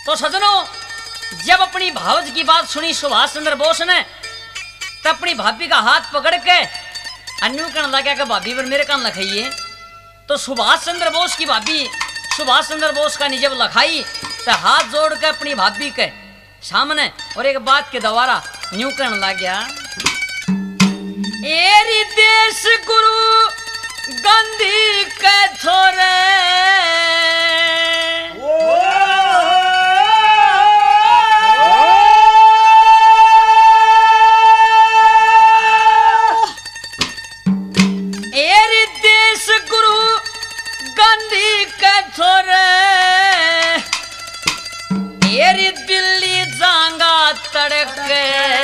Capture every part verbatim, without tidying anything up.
तो सजनों, जब अपनी भावज की बात सुनी सुभाष चंद्र बोस ने तो अपनी भाभी का हाथ पकड़ के अन्यू कहने लगा कि भाभी पर मेरे कान लखाइए। तो सुभाष चंद्र बोस की भाभी सुभाष चंद्र बोस का निजब लखाई तो हाथ जोड़ के अपनी भाभी के सामने और एक बात के दोबारा न्यू कहने लग गया, एरी देश गुरु गांधी के छोरे एरी देश गुरु गांधी के छोरे एरी दिल्ली जांगा तड़के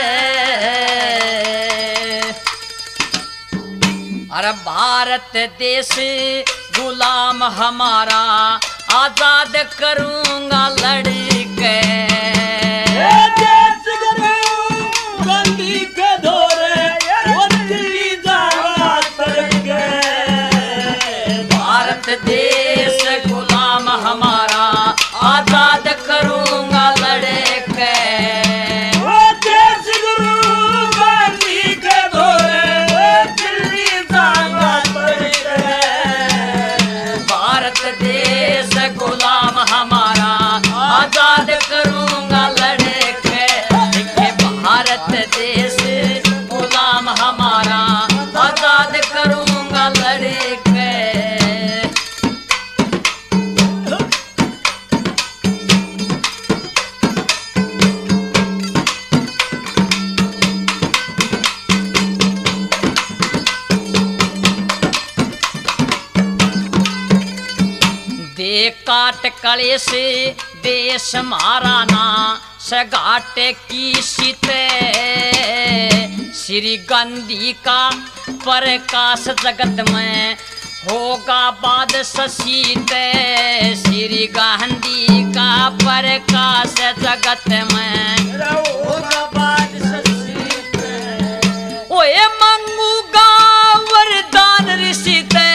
अरे भारत देश गुलाम हमारा आजाद करूंगा लड़के देश गुरु गांधी के दौरे वो दिल्ली जाएगा तड़के भारत देश गुलाम हमारा आजाद करूंगा लड़के वो देश गुरु गांधी के दौरे वो दिल्ली जाएगा तड़के भारत देश गुलाम हमारा आजाद करूंगा लड़के लिखे भारत देश गुलाम हमारा आजाद करूंगा लड़के। दे काट कले से देश मारा ना सगाट की सीते श्री गांधी का प्रकाश जगत में होगा बाद ससीते श्री गांधी का प्रकाश जगत में होगा बाद ससीते ओए मंगूगा वरदान ऋषिते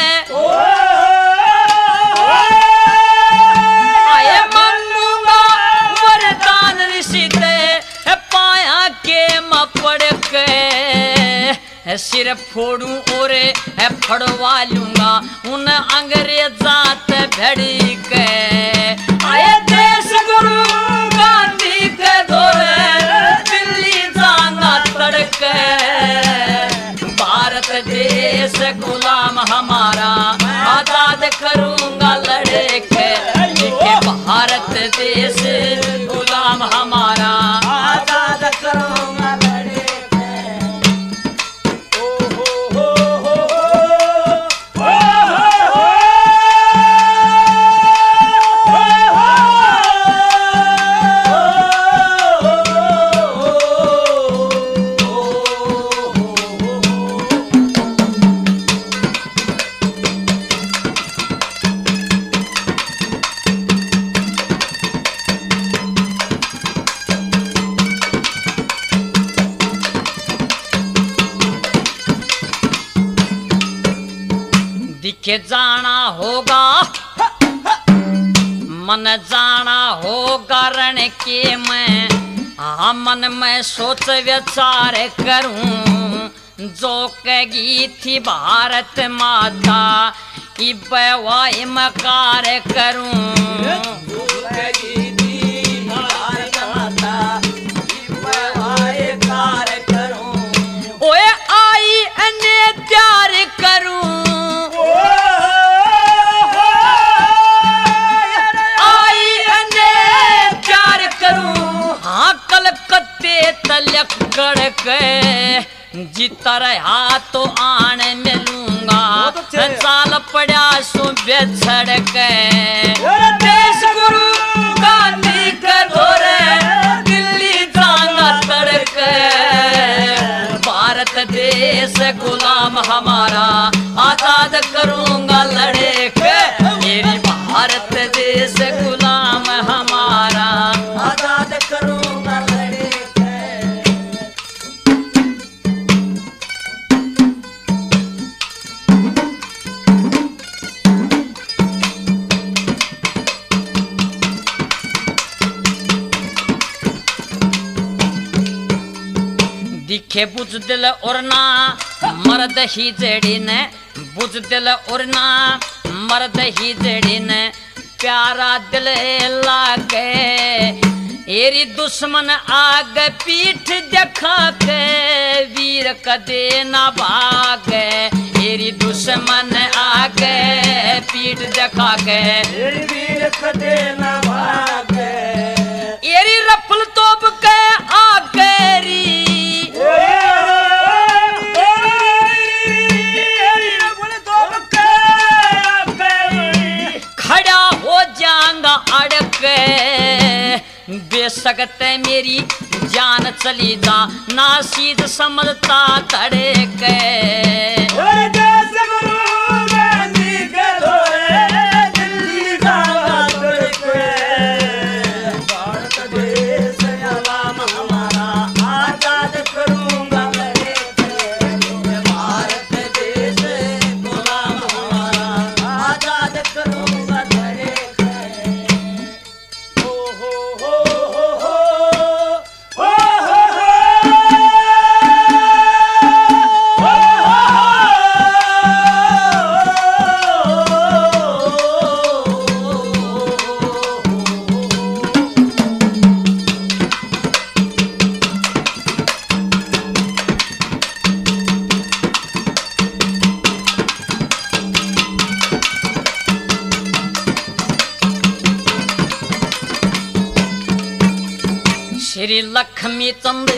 आए मंगूगा वरदान ऋषिते पाया के मपड़ के सिर फोड़ू और फड़वा लूंगा उन अंग्रेजात भड़ी के आए देश गुरु गांधी के दौरे दिल्ली जाना तड़के भारत देश गुलाम हमारा आजाद करूंगा लड़के लिखे भारत देश गुलाम हमारा आजाद करूंगा लड़के ओ हो हो हो दिखे जाना होगा मन जाना होगा रण के मैं हाँ मन में सोच विचार करूं जो कही थी भारत माता इबवाई मकार करूं ओए आई अने प्यार करूं तलक के जीता रहा तो आने मिलूंगा साल पड़ा सो बेछड़ के देश गुरु गांधी के दौरे दिल्ली जाना तड़के भारत देश गुलाम हमारा आजाद करूंगा लड़के मेरी भारत देश गुलाम हमारा आजाद करूंगा लड़के। दिखे बुझ दिल और ना मर्द ही जड़ी ने बुझ दिल और ना मर्द ही जड़ी ने प्यारा दिल लागे एरी दुश्मन आग पीठ देखा के वीर कदे न भागे एरी दुश्मन आग पीठ देखा के वीर कदे न भागे एरी रफल तोप के आगेरी खड़ा हो जाऊंगा अड़के बेसकते मेरी जान चली जा नासीद समझता तड़के श्री लक्ष्मी चंद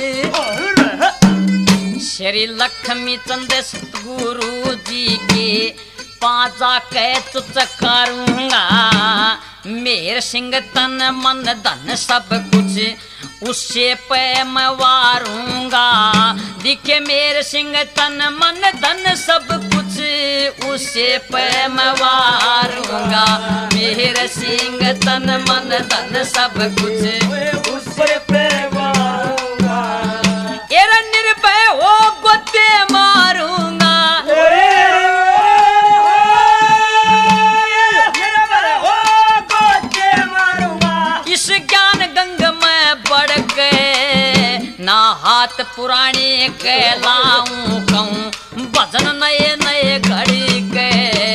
श्री लक्ष्मी चंद सतगुरु जी के पाजा के तुच करूंगा मेर सिंह तन मन धन सब कुछ उससे पे मैं वारूंगा दिखे मेर सिंह तन मन धन सब कुछ उससे पे मैं वारूंगा मेर सिंह तन मन धन सब कुछ उससे पे वारूंगा एरा निर्भय हो गोते मारूंगा इस ज्ञान गंग में बढ़ के ना हाथ पुराने के लाऊं कहूं भजन नए नए घड़ी के